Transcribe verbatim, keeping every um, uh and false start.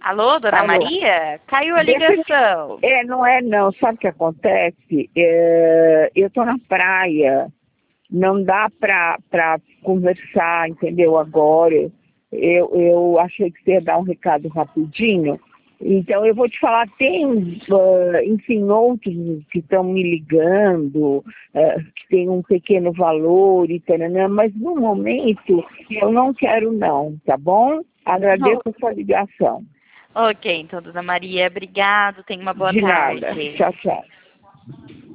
Alô, dona Alô. Maria? Caiu a Deixa eu- ligação. É, não é não. Sabe o que acontece? É, eu tô na praia, não dá pra, pra conversar, entendeu? Agora, eu, eu achei que você ia dar um recado rapidinho. Então, eu vou te falar, tem, ah, enfim, outros que estão me ligando, ah, que tem um pequeno valor e tal, mas no momento eu não quero não, tá bom? Agradeço a sua ligação. Ok, então, dona Maria, obrigado. Tenha uma boa De tarde. nada. Tchau, tchau.